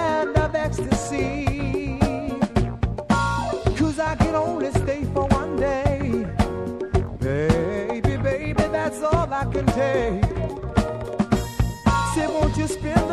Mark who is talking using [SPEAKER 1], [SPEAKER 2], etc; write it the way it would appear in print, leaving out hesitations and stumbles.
[SPEAKER 1] land of ecstasy. 'Cause I can only stay for one day. Baby, baby, that's all I can take. Say, won't you spend